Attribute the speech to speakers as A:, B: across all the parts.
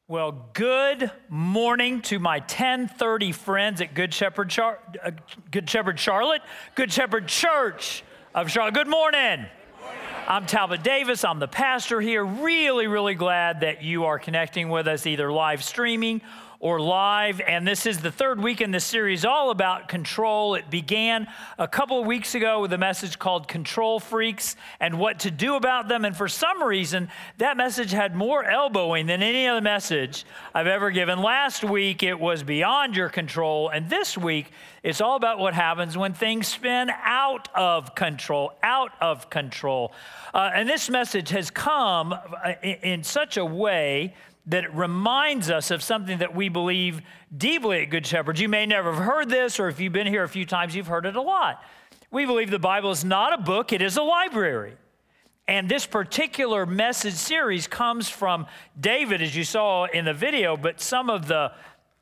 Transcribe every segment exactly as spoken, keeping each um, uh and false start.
A: Well, good morning to my ten thirty friends at Good Shepherd, Char- uh, Good Shepherd Charlotte, Good Shepherd Church of Charlotte. Good morning.
B: Good morning.
A: I'm Talbot Davis. I'm the pastor here. Really, really glad that you are connecting with us, either live streaming or live. And this is the third week in this series all about control. It began a couple of weeks ago with a message called Control Freaks and what to do about them. And for some reason, that message had more elbowing than any other message I've ever given. Last week, it was beyond your control. And this week, it's all about what happens when things spin out of control, out of control. Uh, and this message has come in, in such a way that it reminds us of something that we believe deeply at Good Shepherd. You may never have heard this, or if you've been here a few times, you've heard it a lot. We believe the Bible is not a book, it is a library. And this particular message series comes from David, as you saw in the video, but some of the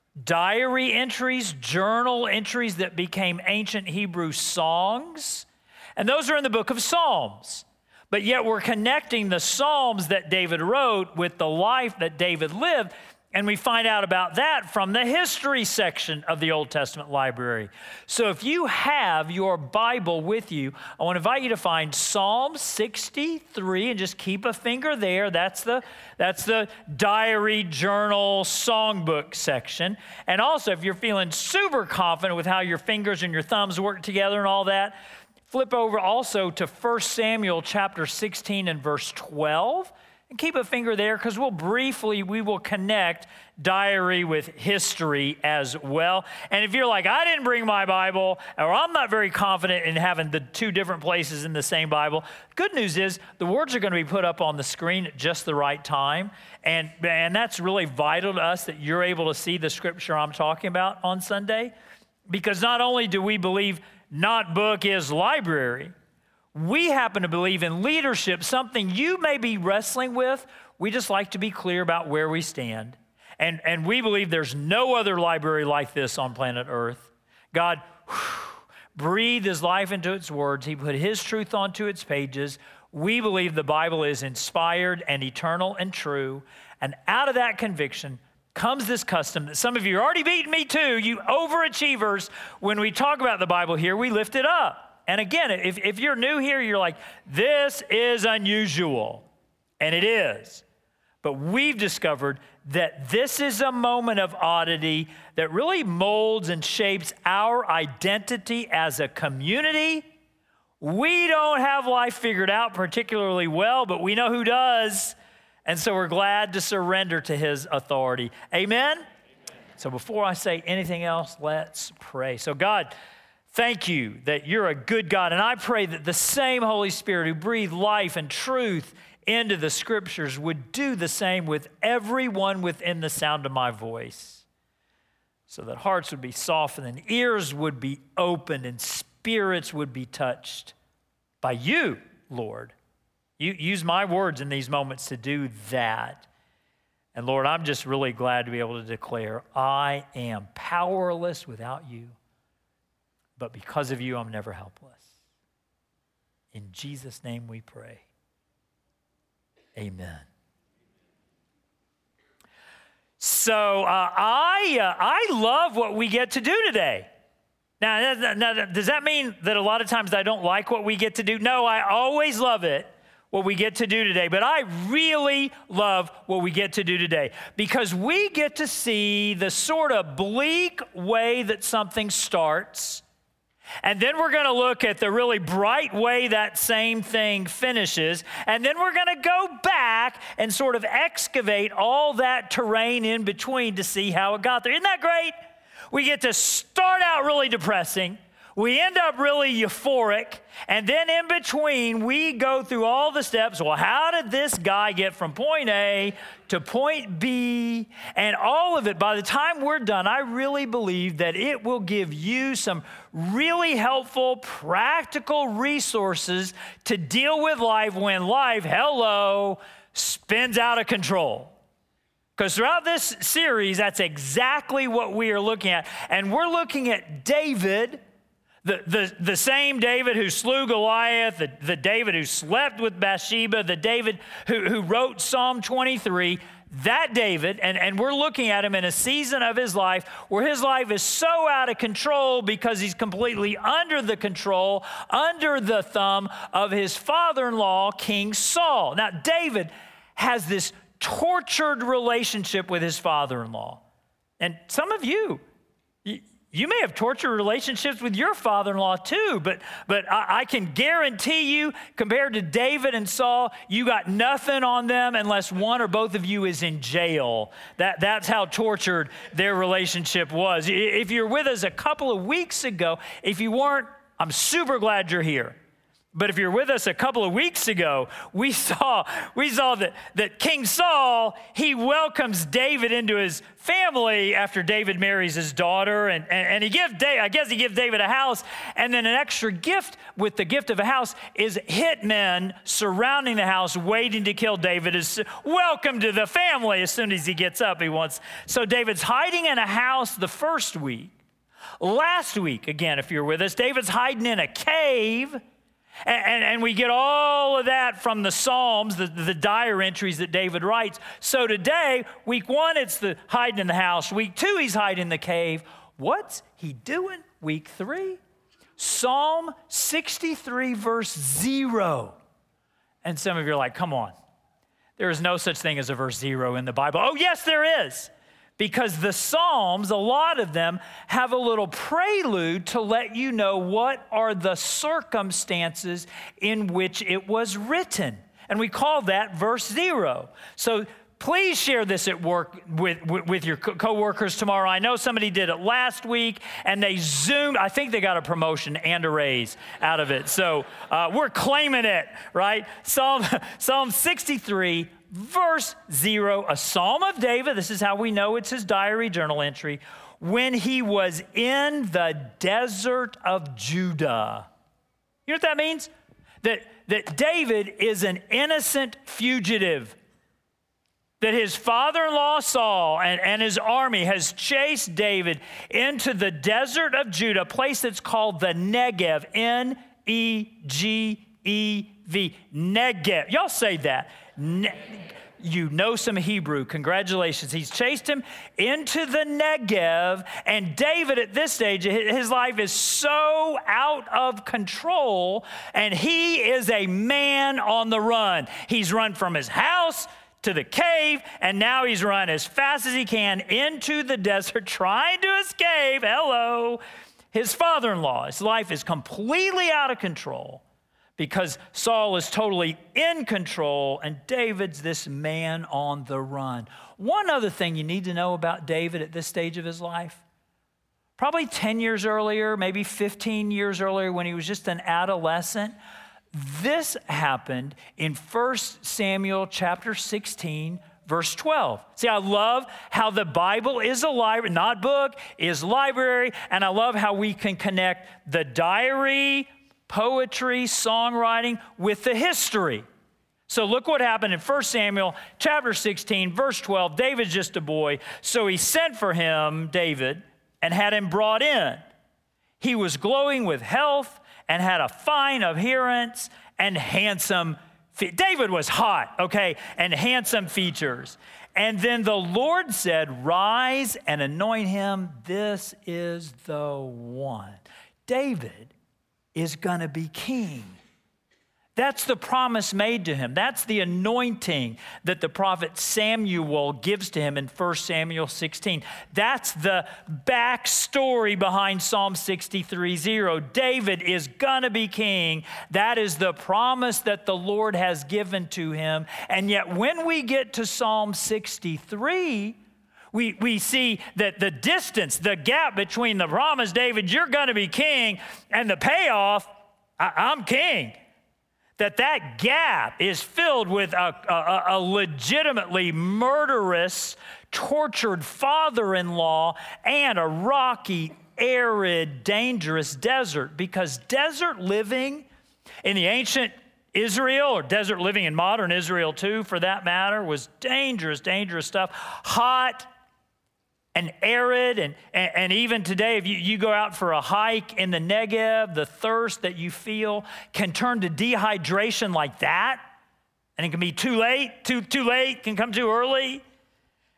A: diary entries, journal entries that became ancient Hebrew songs, and those are in the book of Psalms. But yet we're connecting the Psalms that David wrote with the life that David lived, and we find out about that from the history section of the Old Testament library. So if you have your Bible with you, I want to invite you to find Psalm sixty-three and just keep a finger there. That's the, that's the diary, journal, songbook section. And also, if you're feeling super confident with how your fingers and your thumbs work together and all that, flip over also to First Samuel chapter sixteen and verse twelve, and keep a finger there because we'll briefly, we will connect diary with history as well. And if you're like, I didn't bring my Bible, or I'm not very confident in having the two different places in the same Bible, good news is the words are going to be put up on the screen at just the right time. And, and that's really vital to us that you're able to see the scripture I'm talking about on Sunday. Because not only do we believe not book is library, we happen to believe in leadership, something you may be wrestling with. We just like to be clear about where we stand. And, and we believe there's no other library like this on planet Earth. God whew, breathed his life into its words. He put his truth onto its pages. We believe the Bible is inspired and eternal and true. And out of that conviction comes this custom that some of you are already beating me to, you overachievers. When we talk about the Bible here, we lift it up. And again, if, if you're new here, you're like, this is unusual. And it is. But we've discovered that this is a moment of oddity that really molds and shapes our identity as a community. We don't have life figured out particularly well, but we know who does. And so we're glad to surrender to his authority. Amen? Amen? So before I say anything else, let's pray. So God, thank you that you're a good God. And I pray that the same Holy Spirit who breathed life and truth into the scriptures would do the same with everyone within the sound of my voice. So that hearts would be softened and ears would be opened and spirits would be touched by you, Lord. You use my words in these moments to do that. And Lord, I'm just really glad to be able to declare, I am powerless without you, but because of you, I'm never helpless. In Jesus' name we pray. Amen. So uh, I, uh, I love what we get to do today. Now, now, does that mean that a lot of times I don't like what we get to do? No, I always love it. What we get to do today. But I really love what we get to do today because we get to see the sort of bleak way that something starts. And then we're going to look at the really bright way that same thing finishes. And then we're going to go back and sort of excavate all that terrain in between to see how it got there. Isn't that great? We get to start out really depressing. We end up really euphoric, and then in between, we go through all the steps. Well, how did this guy get from point A to point B? And all of it, by the time we're done, I really believe that it will give you some really helpful, practical resources to deal with life when life, hello, spins out of control. Because throughout this series, that's exactly what we are looking at. And we're looking at David, The, the, the same David who slew Goliath, the, the David who slept with Bathsheba, the David who, who wrote Psalm twenty-three, that David, and, and we're looking at him in a season of his life where his life is so out of control because he's completely under the control, under the thumb of his father-in-law, King Saul. Now, David has this tortured relationship with his father-in-law. And some of you, you, you may have tortured relationships with your father-in-law too, but, but I, I can guarantee you, compared to David and Saul, you got nothing on them unless one or both of you is in jail. That, that's how tortured their relationship was. If you're with us a couple of weeks ago, if you weren't, I'm super glad you're here. But if you're with us a couple of weeks ago, we saw we saw that, that King Saul, he welcomes David into his family after David marries his daughter. And, and, and he gives David, I guess he gives David a house. And then an extra gift with the gift of a house is hitmen surrounding the house, waiting to kill David. Is welcome to the family as soon as he gets up, he wants. So David's hiding in a house the first week. Last week, again, if you're with us, David's hiding in a cave. And, and, and we get all of that from the Psalms, the, the diary entries that David writes. So today, week one, it's the hiding in the house. Week two, he's hiding in the cave. What's he doing? Week three, Psalm sixty-three, verse zero. And some of you are like, come on. There is no such thing as a verse zero in the Bible. Oh, yes, there is. Because the Psalms, a lot of them, have a little prelude to let you know what are the circumstances in which it was written. And we call that verse zero. So please share this at work with, with, with your co- coworkers tomorrow. I know somebody did it last week, and they zoomed. I think they got a promotion and a raise out of it. So uh, we're claiming it, right? Psalm, Psalm sixty-three, verse zero, a psalm of David. This is how we know it's his diary journal entry. When he was in the desert of Judah. You know what that means? That, that David is an innocent fugitive. That his father-in-law Saul and, and his army has chased David into the desert of Judah, a place that's called the Negev, N E G E V, Negev. Y'all say that. Ne- you know some Hebrew. Congratulations. He's chased him into the Negev, and David at this stage, his life is so out of control, and he is a man on the run. He's run from his house to the cave, and now he's run as fast as he can into the desert, trying to escape. Hello. His father-in-law. His life is completely out of control, because Saul is totally in control, and David's this man on the run. One other thing you need to know about David at this stage of his life, probably ten years earlier, maybe fifteen years earlier when he was just an adolescent, this happened in First Samuel chapter sixteen, verse twelve. See, I love how the Bible is a library, not book, is library, and I love how we can connect the diary, poetry, songwriting with the history. So look what happened in First Samuel chapter sixteen, verse twelve. David's just a boy, so he sent for him, David, and had him brought in. He was glowing with health and had a fine appearance and handsome fe- David was hot, okay, and handsome features. And then the Lord said, rise and anoint him. This is the one. David is going to be king. That's the promise made to him. That's the anointing that the prophet Samuel gives to him in First Samuel sixteen. That's the backstory behind Psalm sixty-three zero. David is going to be king. That is the promise that the Lord has given to him. And yet when we get to Psalm sixty-three, We, we see that the distance, the gap between the promise, David, you're going to be king, and the payoff, I, I'm king. That that gap is filled with a, a, a legitimately murderous, tortured father-in-law and a rocky, arid, dangerous desert. Because desert living in the ancient Israel, or desert living in modern Israel too, for that matter, was dangerous, dangerous stuff. Hot and arid, and, and, and even today, if you, you go out for a hike in the Negev, the thirst that you feel can turn to dehydration like that, and it can be too late, too, too late, can come too early.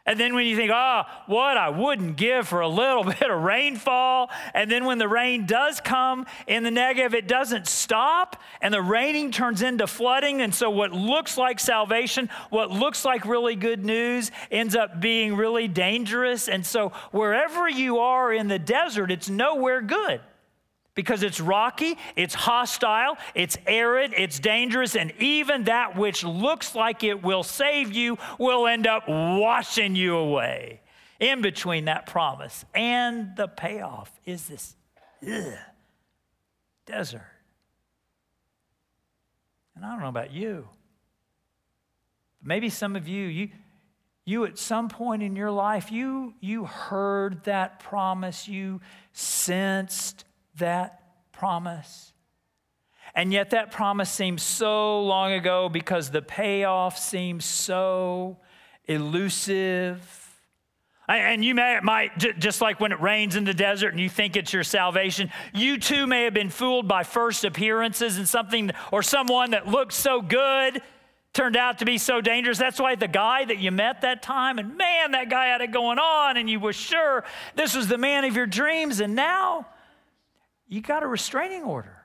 A: And then when you think, oh, what I wouldn't give for a little bit of rainfall. And then when the rain does come in the Negev, it doesn't stop. And the raining turns into flooding. And so what looks like salvation, what looks like really good news, ends up being really dangerous. And so wherever you are in the desert, it's nowhere good. Because it's rocky, it's hostile, it's arid, it's dangerous, and even that which looks like it will save you will end up washing you away. In between that promise and the payoff is this ugh, desert. And I don't know about you. Maybe some of you, you, you at some point in your life, you, you heard that promise, you sensed that promise. And yet that promise seems so long ago because the payoff seems so elusive. And you may, might, just like when it rains in the desert and you think it's your salvation, you too may have been fooled by first appearances and something or someone that looked so good turned out to be so dangerous. That's why the guy that you met that time, and man, that guy had it going on, and you were sure this was the man of your dreams, and now you got a restraining order.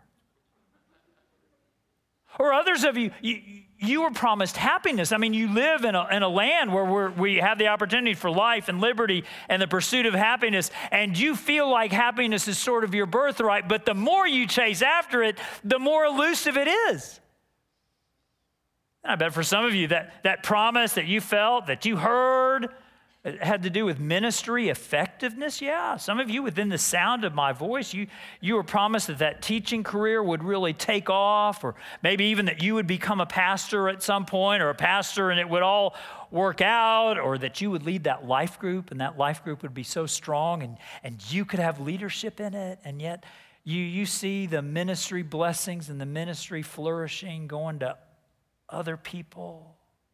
A: Or others of you, you, you were promised happiness. I mean, you live in a, in a land where we're, we have the opportunity for life and liberty and the pursuit of happiness, and you feel like happiness is sort of your birthright, but the more you chase after it, the more elusive it is. And I bet for some of you, that, that promise that you felt, that you heard, it had to do with ministry effectiveness. Yeah, some of you within the sound of my voice, you, you were promised that that teaching career would really take off, or maybe even that you would become a pastor at some point, or a pastor and it would all work out, or that you would lead that life group and that life group would be so strong and, and you could have leadership in it. And yet you, you see the ministry blessings and the ministry flourishing going to other people.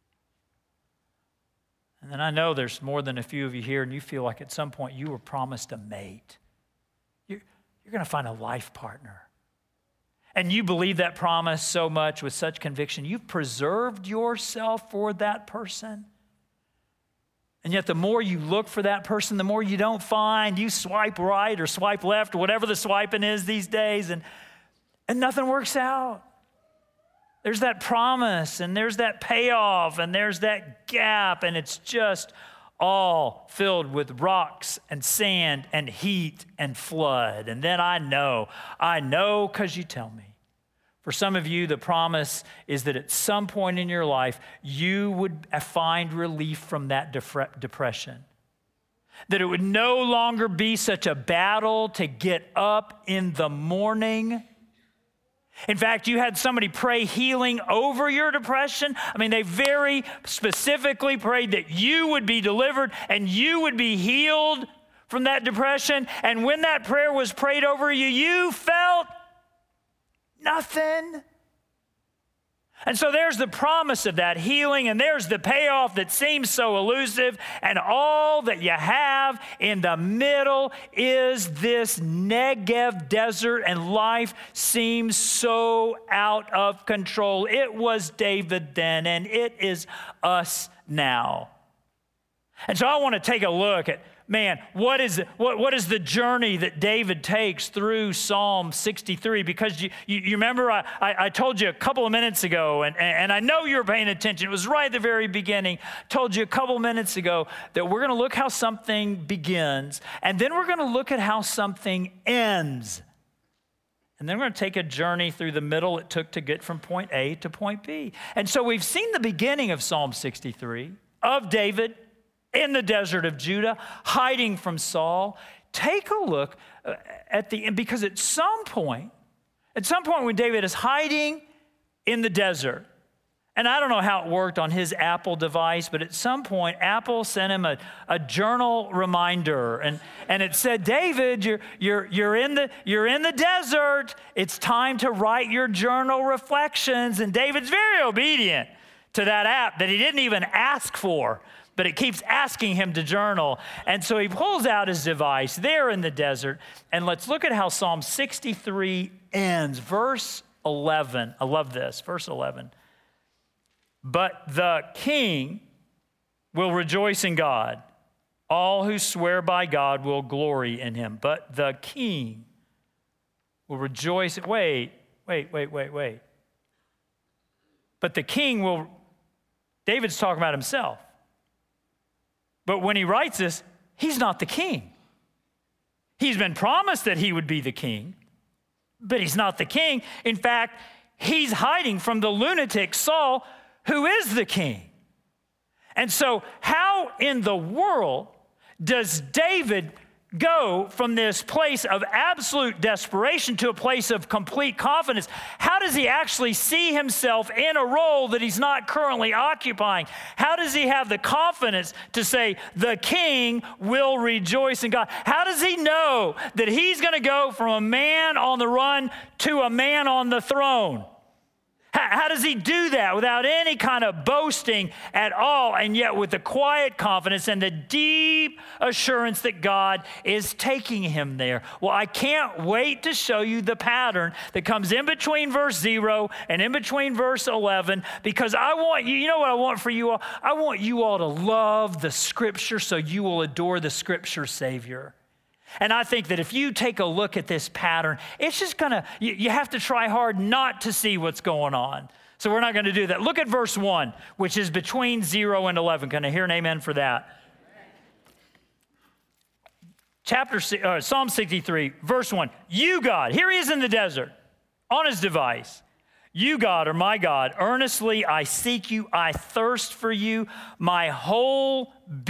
A: And then I know there's more than a few of you here, and you feel like at some point you were promised a mate. You're, you're going to find a life partner. And you believe that promise so much with such conviction. You've preserved yourself for that person. And yet the more you look for that person, the more you don't find. You swipe right or swipe left, or whatever the swiping is these days, and, and nothing works out. There's that promise, and there's that payoff, and there's that gap, and it's just all filled with rocks and sand and heat and flood. And then I know, I know because you tell me. For some of you, the promise is that at some point in your life, you would find relief from that def- depression. That it would no longer be such a battle to get up in the morning. In fact, you had somebody pray healing over your depression. I mean, they very specifically prayed that you would be delivered and you would be healed from that depression. And when that prayer was prayed over you, you felt nothing. And so there's the promise of that healing, and there's the payoff that seems so elusive, and all that you have in the middle is this Negev desert, and life seems so out of control. It was David then, and it is us now. And so I want to take a look at, man, what is what, what is the journey that David takes through Psalm sixty-three? Because you, you, you remember I, I, I told you a couple of minutes ago, and, and I know you were paying attention. It was right at the very beginning. Told you a couple of minutes ago that we're going to look how something begins, and then we're going to look at how something ends. And then we're going to take a journey through the middle it took to get from point A to point B. And so we've seen the beginning of Psalm sixty-three, of David in the desert of Judah, hiding from Saul. Take a look at the end, because at some point, at some point when David is hiding in the desert, and I don't know how it worked on his Apple device, but at some point, Apple sent him a, a journal reminder, and, and it said, David, you're, you're, you're, in the, you're in the desert. It's time to write your journal reflections. And David's very obedient to that app that he didn't even ask for, but it keeps asking him to journal. And so he pulls out his device there in the desert, and let's look at how Psalm sixty-three ends. Verse eleven, I love this, verse eleven. But the king will rejoice in God. All who swear by God will glory in him. But the king will rejoice. Wait, wait, wait, wait, wait. But the king will, David's talking about himself. But when he writes this, he's not the king. He's been promised that he would be the king, but he's not the king. In fact, he's hiding from the lunatic Saul, who is the king. And so how in the world does David go from this place of absolute desperation to a place of complete confidence? How does he actually see himself in a role that he's not currently occupying? How does he have the confidence to say, the king will rejoice in God? How does he know that he's going to go from a man on the run to a man on the throne? How does he do that without any kind of boasting at all, and yet with the quiet confidence and the deep assurance that God is taking him there? Well, I can't wait to show you the pattern that comes in between verse zero and in between verse eleven, because I want you, you know what I want for you all? I want you all to love the Scripture so you will adore the Scripture Savior. And I think that if you take a look at this pattern, it's just gonna, you, you have to try hard not to see what's going on. So we're not gonna do that. Look at verse one, which is between zero and eleven. Can I hear an amen for that? Chapter, uh, Psalm sixty-three, verse one. You, God, here he is in the desert, on his device. You, God, are my God. Earnestly I seek you. I thirst for you. My whole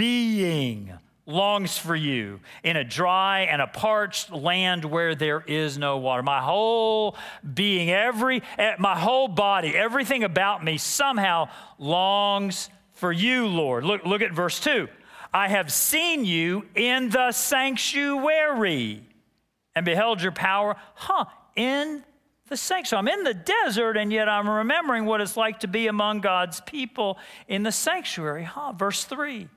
A: being longs for you in a dry and a parched land where there is no water. My whole being, every, my whole body, everything about me somehow longs for you, Lord. Look, look at verse two. I have seen you in the sanctuary and beheld your power. Huh, in the sanctuary. I'm in the desert, and yet I'm remembering what it's like to be among God's people in the sanctuary. Huh, verse three.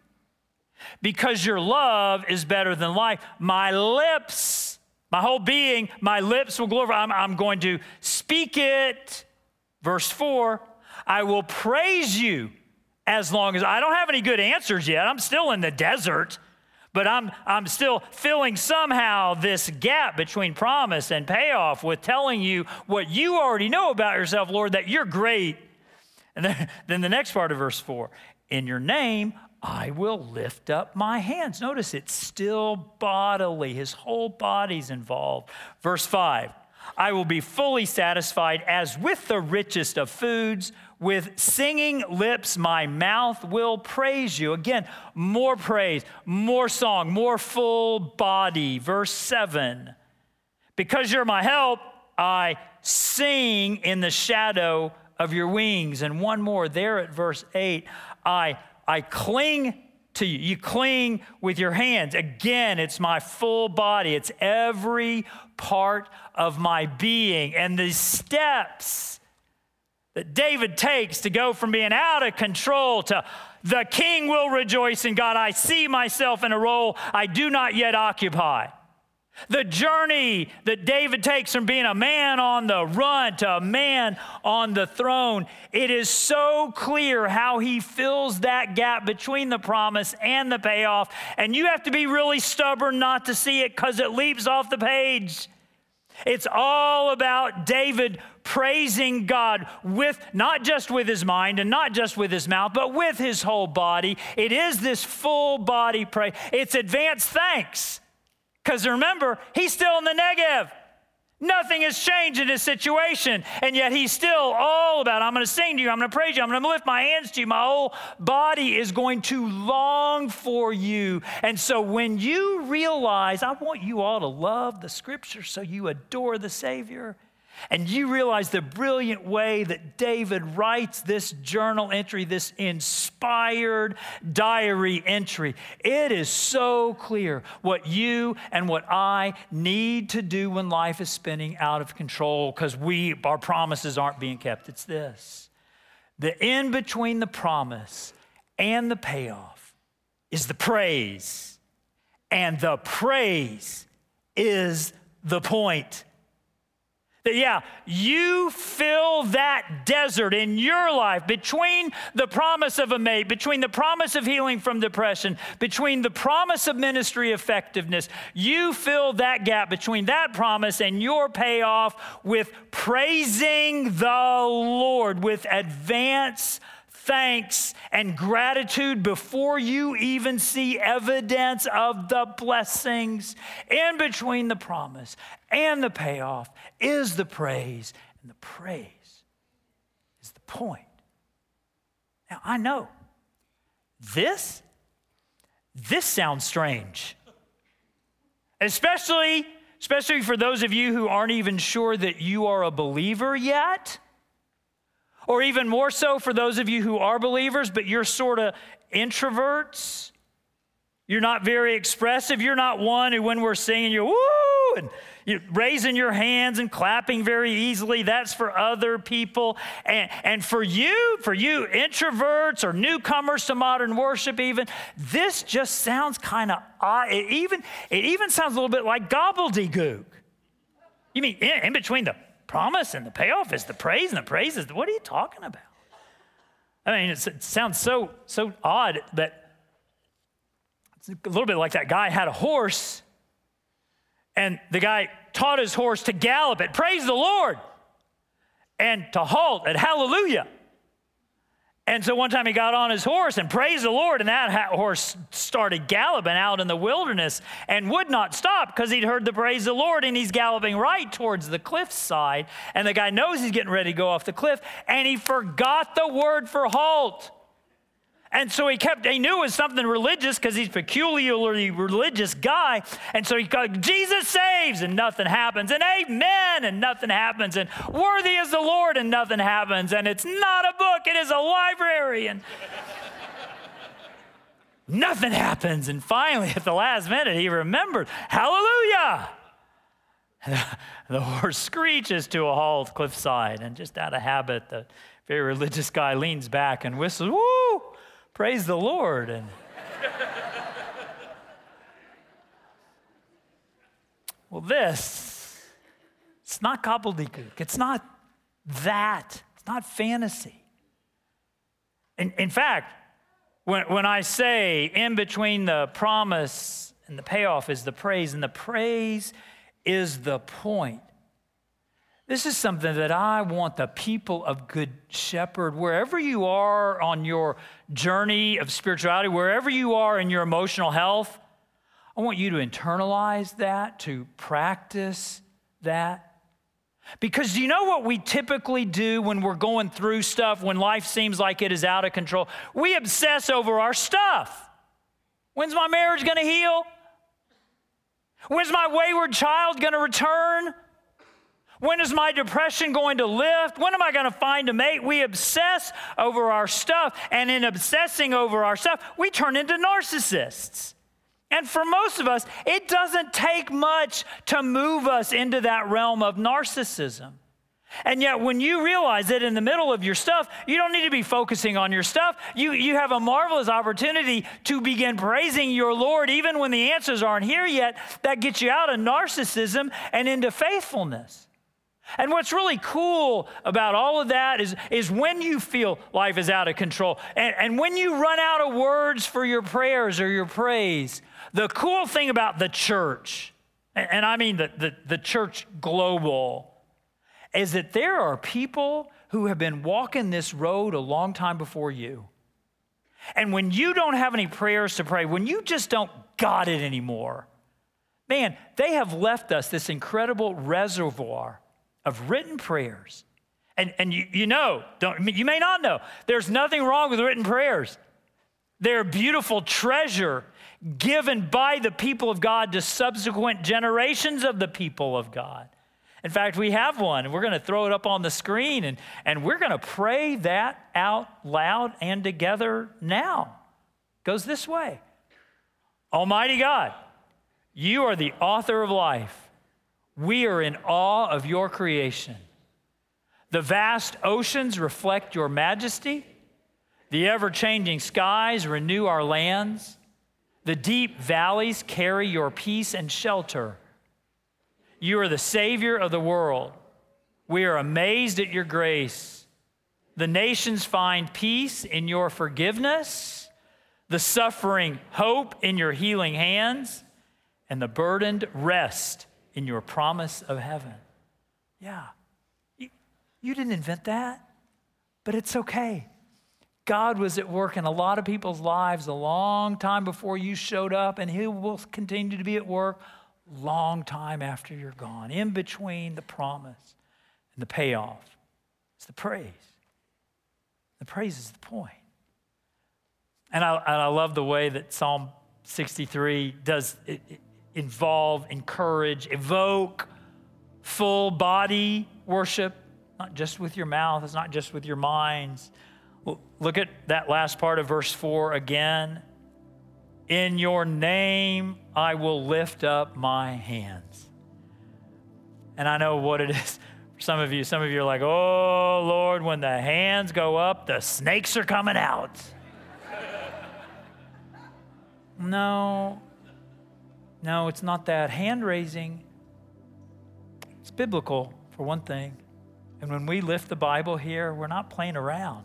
A: Because your love is better than life, my lips, my whole being, my lips will glorify. I'm, I'm going to speak it. Verse four, I will praise you as long as, I don't have any good answers yet. I'm still in the desert, but I'm, I'm still filling somehow this gap between promise and payoff with telling you what you already know about yourself, Lord, that you're great. And then, then the next part of verse four, in your name, I will lift up my hands. Notice it's still bodily. His whole body's involved. Verse five, I will be fully satisfied as with the richest of foods. With singing lips, my mouth will praise you. Again, more praise, more song, more full body. Verse seven, because you're my help, I sing in the shadow of your wings. And one more there at verse eight, I I cling to you. You cling with your hands. Again, it's my full body. It's every part of my being. And the steps that David takes to go from being out of control to the king will rejoice in God. I see myself in a role I do not yet occupy. The journey that David takes from being a man on the run to a man on the throne, it is so clear how he fills that gap between the promise and the payoff. And you have to be really stubborn not to see it because it leaps off the page. It's all about David praising God with, not just with his mind and not just with his mouth, but with his whole body. It is this full body praise. It's advanced thanks. Because remember, he's still in the negative. Nothing has changed in his situation. And yet he's still all about, I'm going to sing to you, I'm going to praise you, I'm going to lift my hands to you. My whole body is going to long for you. And so when you realize, I want you all to love the Scripture so you adore the Savior. And you realize the brilliant way that David writes this journal entry, this inspired diary entry. It is so clear what you and what I need to do when life is spinning out of control because we, our promises aren't being kept. It's this. The in between the promise and the payoff is the praise. And the praise is the point. That, yeah, you fill that desert in your life between the promise of a mate, between the promise of healing from depression, between the promise of ministry effectiveness. You fill that gap between that promise and your payoff with praising the Lord, with advance thanks and gratitude before you even see evidence of the blessings. In between the promise and the payoff is the praise, and the praise is the point. Now, I know this, this sounds strange, especially, especially for those of you who aren't even sure that you are a believer yet. Or even more so for those of you who are believers, but you're sort of introverts. You're not very expressive. You're not one who, when we're singing, you're woo, and you're raising your hands and clapping very easily. That's for other people. And, and for you, for you introverts or newcomers to modern worship even, this just sounds kind of odd. It even, it even sounds a little bit like gobbledygook. You mean in, in between the promise and the payoff is the praise, and the praise is the, what are you talking about? I mean, it's, it sounds so so odd, but it's a little bit like that guy had a horse, and the guy taught his horse to gallop at praise the Lord and to halt at hallelujah. And so one time he got on his horse and praised the Lord, and that horse started galloping out in the wilderness and would not stop because he'd heard the praise of the Lord, and he's galloping right towards the cliffside. And the guy knows he's getting ready to go off the cliff, and he forgot the word for halt. And so he kept, he knew it was something religious because he's a peculiarly religious guy. And so he called, Jesus saves, and nothing happens. And amen, and nothing happens. And worthy is the Lord, and nothing happens. And it's not a book, it is a library. And nothing happens. And finally, at the last minute, he remembered, hallelujah. The horse screeches to a halt cliffside. And just out of habit, the very religious guy leans back and whistles, woo! Praise the Lord. And well, this, it's not gobbledygook. It's not that. It's not fantasy. In, in fact, when, when I say in between the promise and the payoff is the praise, and the praise is the point. This is something that I want the people of Good Shepherd, wherever you are on your journey of spirituality, wherever you are in your emotional health, I want you to internalize that, to practice that. Because you know what we typically do when we're going through stuff, when life seems like it is out of control? We obsess over our stuff. When's my marriage going to heal? When's my wayward child going to return? When is my depression going to lift? When am I going to find a mate? We obsess over our stuff, and in obsessing over our stuff, we turn into narcissists. And for most of us, it doesn't take much to move us into that realm of narcissism. And yet when you realize that in the middle of your stuff, you don't need to be focusing on your stuff. You, you have a marvelous opportunity to begin praising your Lord even when the answers aren't here yet. That gets you out of narcissism and into faithfulness. And what's really cool about all of that is, is when you feel life is out of control, and, and when you run out of words for your prayers or your praise, the cool thing about the church, and, and I mean the, the, the church global, is that there are people who have been walking this road a long time before you. And when you don't have any prayers to pray, when you just don't got it anymore, man, they have left us this incredible reservoir of written prayers. And, and you, you know, don't, you may not know, there's nothing wrong with written prayers. They're a beautiful treasure given by the people of God to subsequent generations of the people of God. In fact, we have one, and we're going to throw it up on the screen, and, and we're going to pray that out loud and together now. It goes this way. Almighty God, you are the author of life. We are in awe of your creation. The vast oceans reflect your majesty. The ever-changing skies renew our lands. The deep valleys carry your peace and shelter. You are the Savior of the world. We are amazed at your grace. The nations find peace in your forgiveness, the suffering hope in your healing hands, and the burdened rest in your promise of heaven. Yeah, you, you didn't invent that, but it's okay. God was at work in a lot of people's lives a long time before you showed up, and he will continue to be at work long time after you're gone. In between the promise and the payoff, it's the praise. The praise is the point. And I, and I love the way that Psalm sixty-three does it, it involve, encourage, evoke full body worship, not just with your mouth, it's not just with your minds. Look at that last part of verse four again. In your name, I will lift up my hands. And I know what it is for some of you. Some of you are like, oh, Lord, when the hands go up, the snakes are coming out. No, no, it's not that. Hand raising, it's biblical for one thing. And when we lift the Bible here, we're not playing around.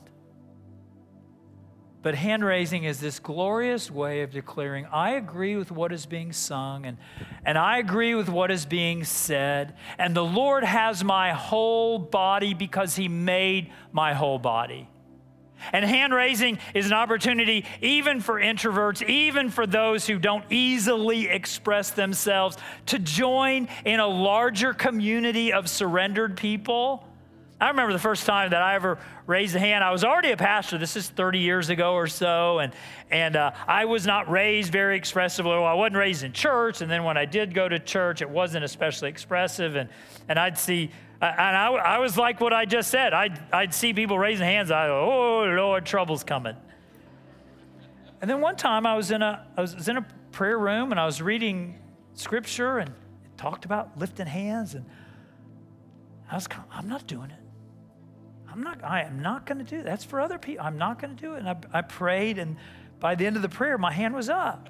A: But hand raising is this glorious way of declaring, I agree with what is being sung, and, and I agree with what is being said, and the Lord has my whole body because he made my whole body. And hand raising is an opportunity even for introverts, even for those who don't easily express themselves, to join in a larger community of surrendered people. I remember the first time that I ever raised a hand. I was already a pastor. This is thirty years ago or so, and and uh, I was not raised very expressively. Well, I wasn't raised in church, and then when I did go to church, it wasn't especially expressive, and and I'd see, uh, and I, I was like what I just said. I'd, I'd see people raising hands. I go, oh, Lord, trouble's coming. And then one time I was in a I was in a prayer room, and I was reading scripture, and it talked about lifting hands, and I was, I'm not doing it. I'm not, I am not going to do it. That's for other people. I'm not going to do it. And I, I prayed, and by the end of the prayer, my hand was up.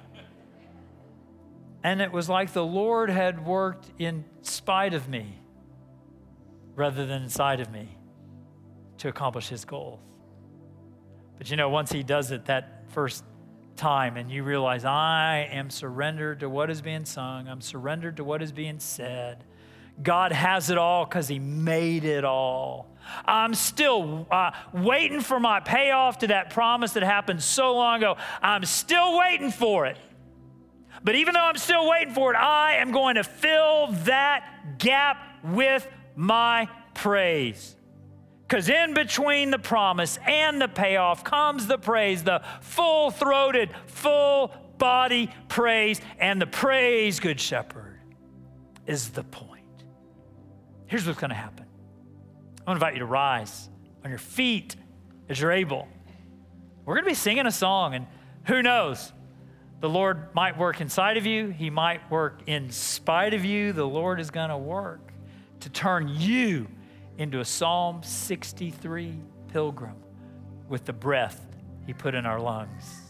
A: And it was like the Lord had worked in spite of me rather than inside of me to accomplish his goals. But you know, once he does it that first time and you realize I am surrendered to what is being sung, I'm surrendered to what is being said, God has it all because he made it all. I'm still uh, waiting for my payoff to that promise that happened so long ago. I'm still waiting for it. But even though I'm still waiting for it, I am going to fill that gap with my praise. Because in between the promise and the payoff comes the praise, the full-throated, full-body praise. And the praise, Good Shepherd, is the point. Here's what's going to happen. I want to invite you to rise on your feet as you're able. We're going to be singing a song, and who knows? The Lord might work inside of you. He might work in spite of you. The Lord is going to work to turn you into a Psalm sixty-three pilgrim with the breath he put in our lungs.